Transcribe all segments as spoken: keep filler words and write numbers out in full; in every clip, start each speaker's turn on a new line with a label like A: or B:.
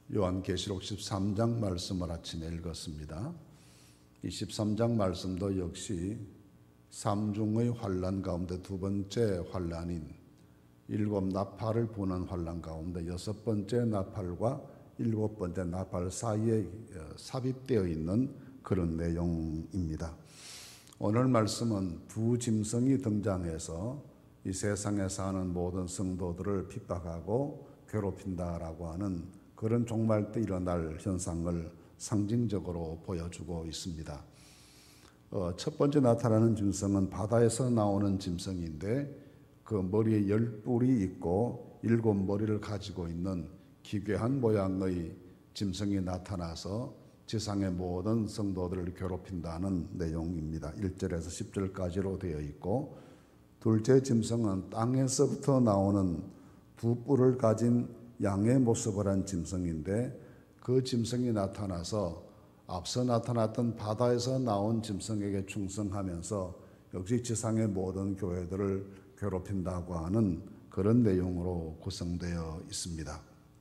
A: 요한계시록 십삼 장 말씀을 아침에 읽었습니다. 이 십삼 장 말씀도 역시 삼중의 환란 가운데 두 번째 환란인 일곱 나팔을 부는 환란 가운데 여섯 번째 나팔과 일곱 번째 나팔 사이에 삽입되어 있는 그런 내용입니다. 오늘 말씀은 두 짐승이 등장해서 이 세상에 사는 모든 성도들을 핍박하고 괴롭힌다라고 하는 그런 종말 때 일어날 현상을 상징적으로 보여주고 있습니다. 어, 첫 번째 나타나는 짐승은 바다에서 나오는 짐승인데 그 머리에 열 뿔이 있고 일곱 머리를 가지고 있는 기괴한 모양의 짐승이 나타나서 지상의 모든 성도들을 괴롭힌다는 내용입니다. 일 절에서 십 절까지로 되어 있고, 둘째 짐승은 땅에서부터 나오는 두 뿔을 가진 양의 모습을 한 짐승인데 그 짐승이 나타나서 앞서 나타났던 바다에서 나온 짐승에게 충성하면서 역시 지상의 모든 교회들을 괴롭힌다고 하는 그런 내용으로 구성되어 있습니다.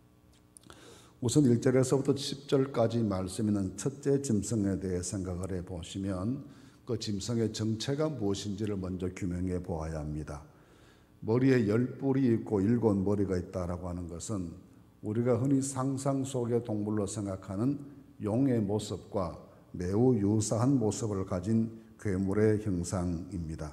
A: 우선 일 절에서부터 십 절까지 말씀 있는 첫째 짐승에 대해 생각을 해보시면 그 짐승의 정체가 무엇인지를 먼저 규명해 보아야 합니다. 머리에 열 뿔이 있고 일곱 머리가 있다라고 하는 것은 우리가 흔히 상상 속의 동물로 생각하는 용의 모습과 매우 유사한 모습을 가진 괴물의 형상입니다.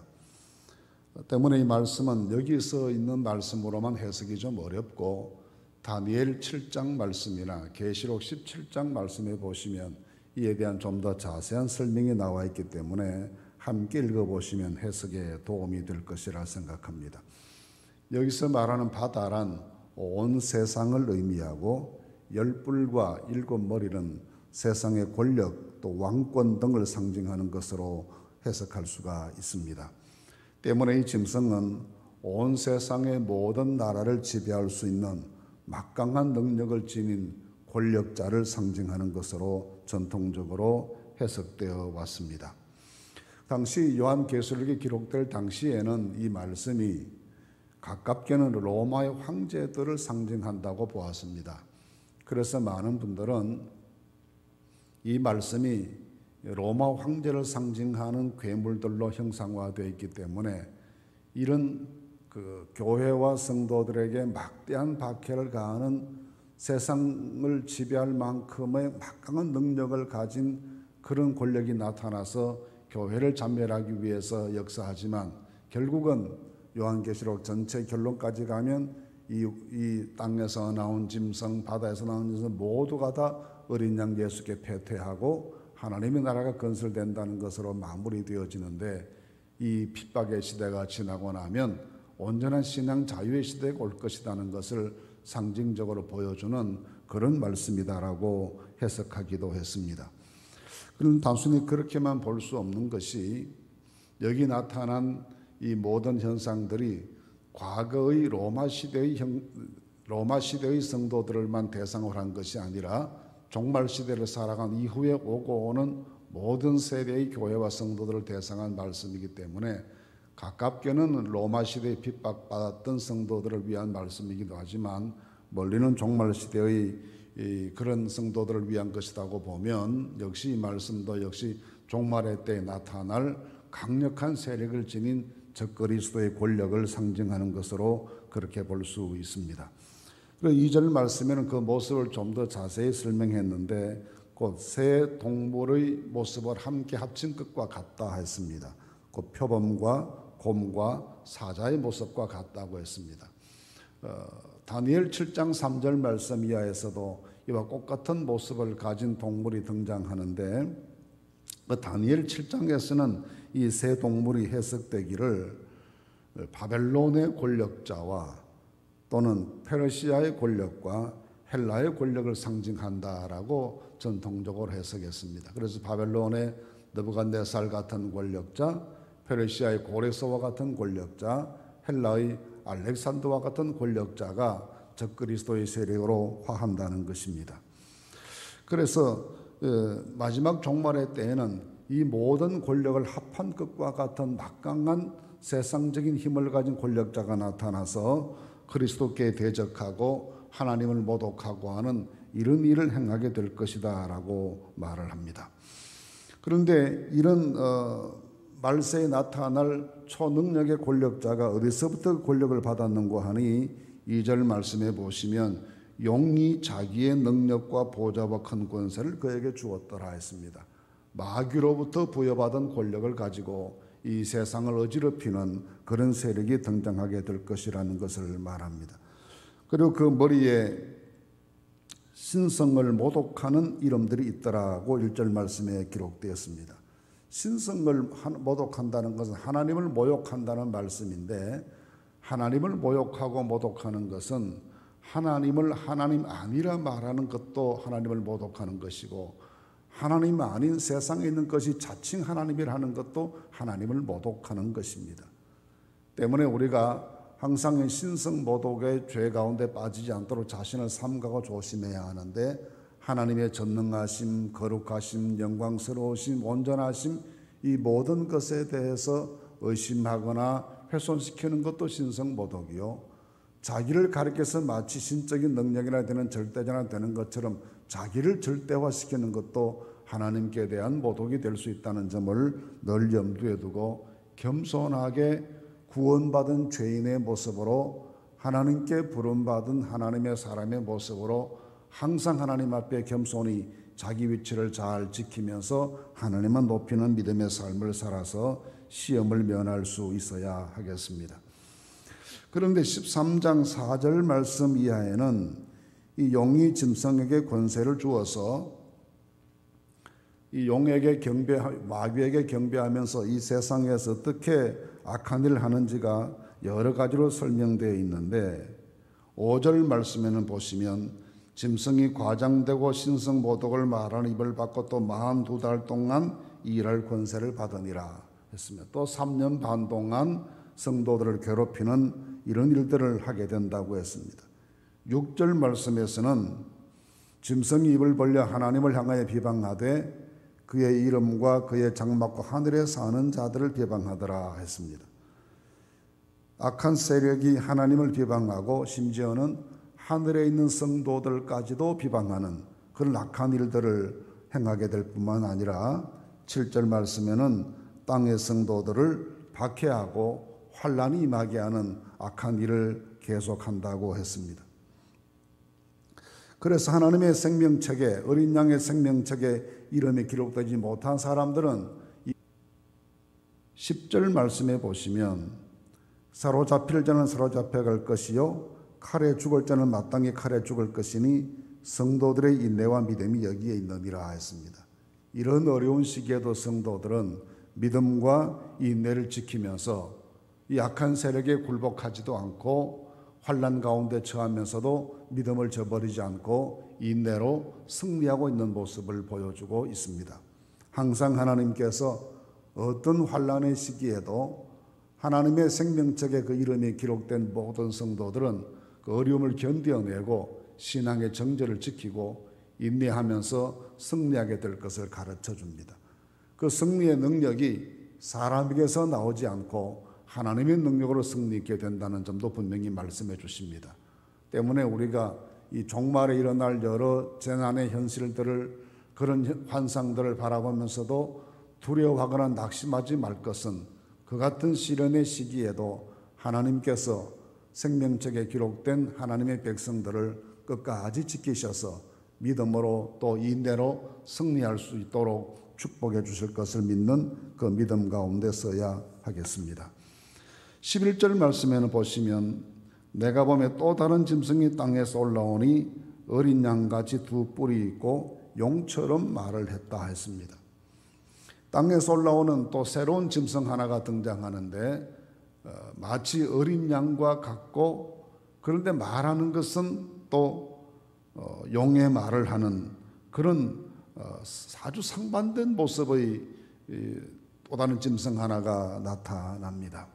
A: 때문에 이 말씀은 여기서 있는 말씀으로만 해석이 좀 어렵고 다니엘 칠 장 말씀이나 계시록 십칠 장 말씀에 보시면 이에 대한 좀 더 자세한 설명이 나와 있기 때문에 함께 읽어보시면 해석에 도움이 될 것이라 생각합니다. 여기서 말하는 바다란 온 세상을 의미하고 열 뿔과 일곱 머리는 세상의 권력 또 왕권 등을 상징하는 것으로 해석할 수가 있습니다. 때문에 이 짐승은 온 세상의 모든 나라를 지배할 수 있는 막강한 능력을 지닌 권력자를 상징하는 것으로 전통적으로 해석되어 왔습니다. 당시 요한계시록이 기록될 당시에는 이 말씀이 가깝게는 로마의 황제들을 상징한다고 보았습니다. 그래서 많은 분들은 이 말씀이 로마 황제를 상징하는 괴물들로 형상화되어 있기 때문에 이런 그 교회와 성도들에게 막대한 박해를 가하는 세상을 지배할 만큼의 막강한 능력을 가진 그런 권력이 나타나서 교회를 잔멸하기 위해서 역사하지만 결국은 요한계시록 전체 결론까지 가면 이, 이 땅에서 나온 짐승, 바다에서 나온 짐승 모두가 다 어린 양 예수께 패퇴하고 하나님의 나라가 건설된다는 것으로 마무리되어지는데 이 핍박의 시대가 지나고 나면 온전한 신앙 자유의 시대가 올 것이라는 것을 상징적으로 보여주는 그런 말씀이다라고 해석하기도 했습니다. 그럼 단순히 그렇게만 볼 수 없는 것이 여기 나타난 이 모든 현상들이 과거의 로마 시대의 형, 로마 시대의 성도들만 대상으로 한 것이 아니라 종말 시대를 살아간 이후에 오고 오는 모든 세대의 교회와 성도들을 대상한 말씀이기 때문에 가깝게는 로마 시대에 핍박받았던 성도들을 위한 말씀이기도 하지만 멀리는 종말 시대의 이 그런 성도들을 위한 것이라고 보면 역시 이 말씀도 역시 종말의 때에 나타날 강력한 세력을 지닌 적그리스도의 권력을 상징하는 것으로 그렇게 볼 수 있습니다. 이 절 말씀에는 그 모습을 좀 더 자세히 설명했는데 곧 새 동물의 모습을 함께 합친 것과 같다 했습니다. 그 표범과 곰과 사자의 모습과 같다고 했습니다. 어, 다니엘 칠 장 삼 절 말씀 이하에서도 이와 똑같은 모습을 가진 동물이 등장하는데 그 다니엘 칠 장에서는 이 새 동물이 해석되기를 바벨론의 권력자와 또는 페르시아의 권력과 헬라의 권력을 상징한다라고 전통적으로 해석했습니다. 그래서 바벨론의 느부갓네살 같은 권력자, 페르시아의 고레스와 같은 권력자, 헬라의 알렉산더와 같은 권력자가 적그리스도의 세력으로 화한다는 것입니다. 그래서 마지막 종말의 때에는 이 모든 권력을 합한 것과 같은 막강한 세상적인 힘을 가진 권력자가 나타나서 그리스도께 대적하고 하나님을 모독하고 하는 이런 일을 행하게 될 것이다 라고 말을 합니다. 그런데 이런 어, 말세에 나타날 초능력의 권력자가 어디서부터 권력을 받았는고 하니 이 절 말씀해 보시면 용이 자기의 능력과 보좌와 큰 권세를 그에게 주었더라 했습니다. 마귀로부터 부여받은 권력을 가지고 이 세상을 어지럽히는 그런 세력이 등장하게 될 것이라는 것을 말합니다. 그리고 그 머리에 신성을 모독하는 이름들이 있더라고 일 절 말씀에 기록되었습니다. 신성을 모독한다는 것은 하나님을 모욕한다는 말씀인데, 하나님을 모욕하고 모독하는 것은 하나님을 하나님 아니라 말하는 것도 하나님을 모독하는 것이고, 하나님 아닌 세상에 있는 것이 자칭 하나님이라는 것도 하나님을 모독하는 것입니다. 때문에 우리가 항상 신성 모독의 죄 가운데 빠지지 않도록 자신을 삼가고 조심해야 하는데, 하나님의 전능하심, 거룩하심, 영광스러우심, 온전하심, 이 모든 것에 대해서 의심하거나 훼손시키는 것도 신성 모독이요, 자기를 가리켜서 마치 신적인 능력이나 되는 절대자나 되는 것처럼 자기를 절대화시키는 것도 하나님께 대한 모독이 될 수 있다는 점을 늘 염두에 두고 겸손하게 구원받은 죄인의 모습으로, 하나님께 부름받은 하나님의 사람의 모습으로 항상 하나님 앞에 겸손히 자기 위치를 잘 지키면서 하나님만 높이는 믿음의 삶을 살아서 시험을 면할 수 있어야 하겠습니다. 그런데 십삼 장 사 절 말씀 이하에는 이 용이 짐승에게 권세를 주어서 이 용에게 경배, 마귀에게 경배하면서 이 세상에서 어떻게 악한 일을 하는지가 여러 가지로 설명되어 있는데, 오 절 말씀에는 보시면 짐승이 과장되고 신성 모독을 말하는 입을 받고 또 사십이 달 동안 일할 권세를 받으니라 했습니다. 또 삼 년 반 동안 성도들을 괴롭히는 이런 일들을 하게 된다고 했습니다. 육 절 말씀에서는 짐승이 입을 벌려 하나님을 향하여 비방하되 그의 이름과 그의 장막과 하늘에 사는 자들을 비방하더라 했습니다. 악한 세력이 하나님을 비방하고 심지어는 하늘에 있는 성도들까지도 비방하는 그런 악한 일들을 행하게 될 뿐만 아니라 칠 절 말씀에는 땅의 성도들을 박해하고 환난이 임하게 하는 악한 일을 계속한다고 했습니다. 그래서 하나님의 생명책에, 어린 양의 생명책에 이름이 기록되지 못한 사람들은 십 절 말씀에 보시면 사로잡힐 자는 사로잡혀 갈 것이요 칼에 죽을 자는 마땅히 칼에 죽을 것이니 성도들의 인내와 믿음이 여기에 있느니라 했습니다. 이런 어려운 시기에도 성도들은 믿음과 인내를 지키면서 이 악한 세력에 굴복하지도 않고 환난 가운데 처하면서도 믿음을 저버리지 않고 인내로 승리하고 있는 모습을 보여주고 있습니다. 항상 하나님께서 어떤 환난의 시기에도 하나님의 생명책에 그 이름이 기록된 모든 성도들은 그 어려움을 견뎌내고 신앙의 정절을 지키고 인내하면서 승리하게 될 것을 가르쳐 줍니다. 그 승리의 능력이 사람에게서 나오지 않고 하나님의 능력으로 승리 있게 된다는 점도 분명히 말씀해 주십니다. 때문에 우리가 이 종말에 일어날 여러 재난의 현실들을, 그런 환상들을 바라보면서도 두려워하거나 낙심하지 말 것은, 그 같은 시련의 시기에도 하나님께서 생명책에 기록된 하나님의 백성들을 끝까지 지키셔서 믿음으로 또 인내로 승리할 수 있도록 축복해 주실 것을 믿는 그 믿음 가운데 서야 하겠습니다. 십일 절 말씀에는 보시면 내가 보매 또 다른 짐승이 땅에서 올라오니 어린 양같이 두 뿔이 있고 용처럼 말을 했다 했습니다. 땅에서 올라오는 또 새로운 짐승 하나가 등장하는데 어, 마치 어린 양과 같고, 그런데 말하는 것은 또 어, 용의 말을 하는 그런 어, 아주 상반된 모습의 이, 또 다른 짐승 하나가 나타납니다.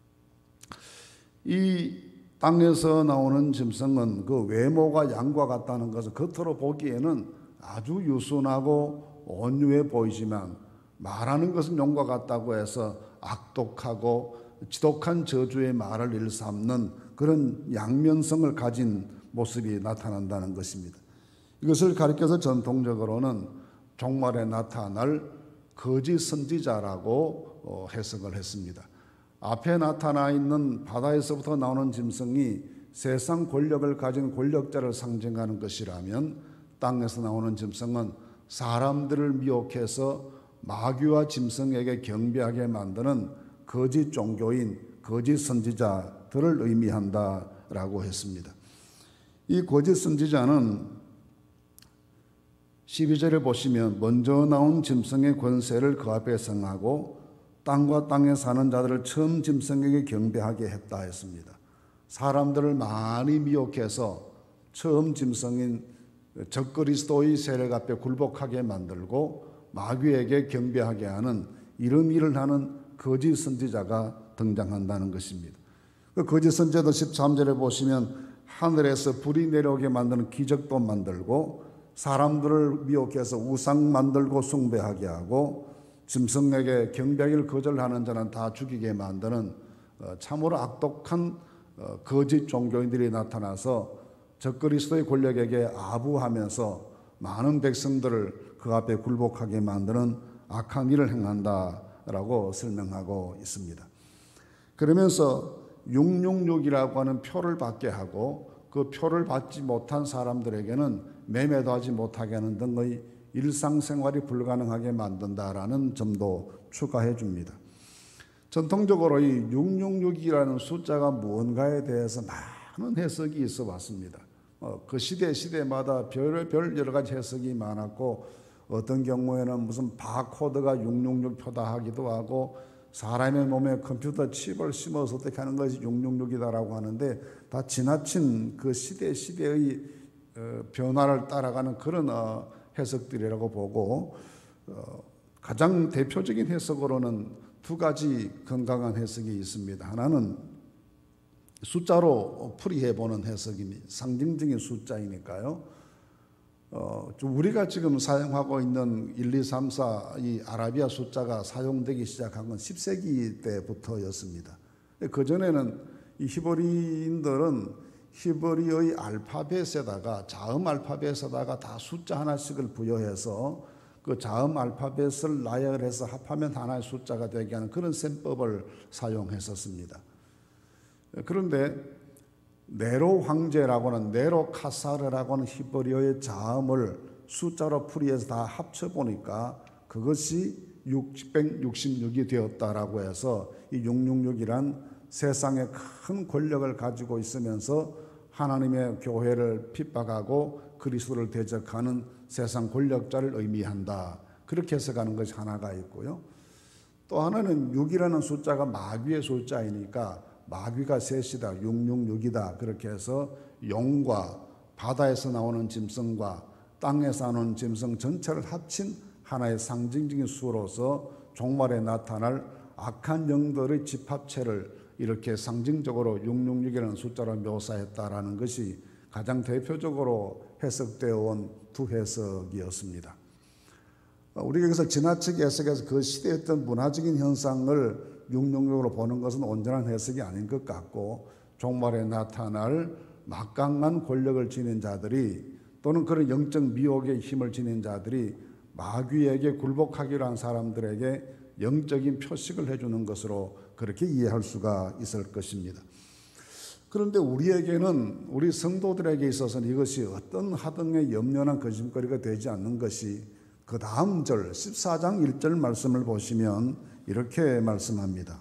A: 이 땅에서 나오는 짐승은 그 외모가 양과 같다는 것은 겉으로 보기에는 아주 유순하고 온유해 보이지만 말하는 것은 용과 같다고 해서 악독하고 지독한 저주의 말을 일삼는 그런 양면성을 가진 모습이 나타난다는 것입니다. 이것을 가리켜서 전통적으로는 종말에 나타날 거짓 선지자라고 해석을 했습니다. 앞에 나타나 있는 바다에서부터 나오는 짐승이 세상 권력을 가진 권력자를 상징하는 것이라면, 땅에서 나오는 짐승은 사람들을 미혹해서 마귀와 짐승에게 경배하게 만드는 거짓 종교인 거짓 선지자들을 의미한다라고 했습니다. 이 거짓 선지자는 십이 절에 보시면 먼저 나온 짐승의 권세를 그 앞에 성하고 땅과 땅에 사는 자들을 처음 짐승에게 경배하게 했다 했습니다. 사람들을 많이 미혹해서 처음 짐승인 적그리스도의 세력 앞에 굴복하게 만들고 마귀에게 경배하게 하는 이런 일을 하는 거짓 선지자가 등장한다는 것입니다. 그 거짓 선지자도 십삼 절에 보시면 하늘에서 불이 내려오게 만드는 기적도 만들고 사람들을 미혹해서 우상 만들고 숭배하게 하고 짐승에게 경배하기를 거절하는 자는 다 죽이게 만드는 참으로 악독한 거짓 종교인들이 나타나서 적그리스도의 권력에게 아부하면서 많은 백성들을 그 앞에 굴복하게 만드는 악한 일을 행한다라고 설명하고 있습니다. 그러면서 육육육이라고 하는 표를 받게 하고 그 표를 받지 못한 사람들에게는 매매도 하지 못하게 하는 등의 일상생활이 불가능하게 만든다라는 점도 추가해 줍니다. 전통적으로 이 육육육이라는 숫자가 무언가에 대해서 많은 해석이 있어 왔습니다. 어, 그 시대 시대마다 별별 여러 가지 해석이 많았고, 어떤 경우에는 무슨 바코드가 육육육 표다 하기도 하고, 사람의 몸에 컴퓨터 칩을 심어서 어떻게 하는 것이 육육육이다라고 하는데, 다 지나친 그 시대 시대의 변화를 따라가는 그런 해석들이라고 보고, 가장 대표적인 해석으로는 두 가지 건강한 해석이 있습니다. 하나는 숫자로 풀이해보는 해석입니다. 상징적인 숫자이니까요. 어, 우리가 지금 사용하고 있는 일, 이, 삼, 사 이 아라비아 숫자가 사용되기 시작한 건 십 세기 때부터였습니다. 그전에는 이 히브리인들은 히브리의 알파벳에다가 자음 알파벳에다가 다 숫자 하나씩을 부여해서 그 자음 알파벳을 나열해서 합하면 하나의 숫자가 되게 하는 그런 셈법을 사용했었습니다. 그런데 네로 황제라고 하는 네로 카사르라고 하는 히브리어의 자음을 숫자로 풀이해서 다 합쳐보니까 그것이 육백육십육이 되었다라고 해서 이 육육육이란 세상에 큰 권력을 가지고 있으면서 하나님의 교회를 핍박하고 그리스도를 대적하는 세상 권력자를 의미한다. 그렇게 해석하는 것이 하나가 있고요. 또 하나는 육이라는 숫자가 마귀의 숫자이니까 마귀가 셋이다, 육육육이다. 그렇게 해서 용과 바다에서 나오는 짐승과 땅에서 나오는 짐승 전체를 합친 하나의 상징적인 수로서 종말에 나타날 악한 영들의 집합체를 이렇게 상징적으로 육육육이라는 숫자로 묘사했다라는 것이 가장 대표적으로 해석되어 온 두 해석이었습니다. 우리가 여기서 지나치게 해석해서 그 시대에 어떤 문화적인 현상을 육육육으로 보는 것은 온전한 해석이 아닌 것 같고, 종말에 나타날 막강한 권력을 지닌 자들이 또는 그런 영적 미혹의 힘을 지닌 자들이 마귀에게 굴복하기로 한 사람들에게 영적인 표식을 해주는 것으로 그렇게 이해할 수가 있을 것입니다. 그런데 우리에게는, 우리 성도들에게 있어서는 이것이 어떤 하등의 염려나 거짓거리가 되지 않는 것이 그 다음 절 십사 장 일 절 말씀을 보시면 이렇게 말씀합니다.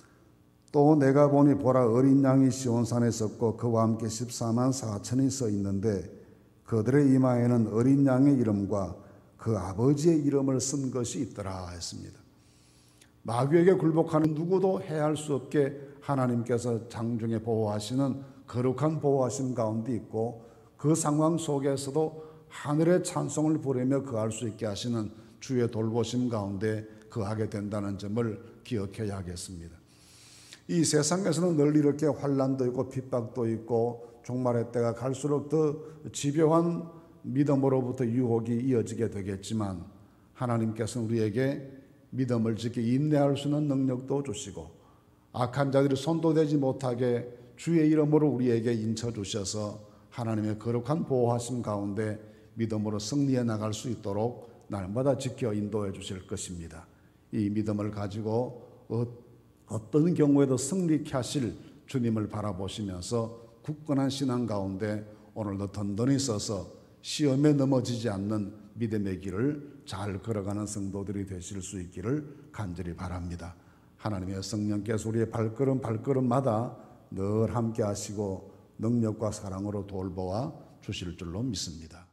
A: 또 내가 보니 보라, 어린 양이 시온산에 섰고 그와 함께 십사만 사천이 서 있는데 그들의 이마에는 어린 양의 이름과 그 아버지의 이름을 쓴 것이 있더라 했습니다. 마귀에게 굴복하는 누구도 해할 수 없게 하나님께서 장중에 보호하시는 거룩한 보호하심 가운데 있고, 그 상황 속에서도 하늘의 찬송을 부르며 거할 수 있게 하시는 주의 돌보심 가운데 거하게 된다는 점을 기억해야 하겠습니다. 이 세상에서는 늘 이렇게 환난도 있고 핍박도 있고 종말의 때가 갈수록 더 집요한 믿음으로부터 유혹이 이어지게 되겠지만, 하나님께서는 우리에게 믿음을 지켜 인내할 수 있는 능력도 주시고 악한 자들이 손도 대지 못하게 주의 이름으로 우리에게 인쳐 주셔서 하나님의 거룩한 보호하심 가운데 믿음으로 승리해 나갈 수 있도록 날마다 지켜 인도해 주실 것입니다. 이 믿음을 가지고 어떤 경우에도 승리케 하실 주님을 바라보시면서 굳건한 신앙 가운데 오늘도 든든히 서서 시험에 넘어지지 않는 믿음의 길을 잘 걸어가는 성도들이 되실 수 있기를 간절히 바랍니다. 하나님의 성령께서 우리의 발걸음 발걸음마다 늘 함께 하시고 능력과 사랑으로 돌보아 주실 줄로 믿습니다.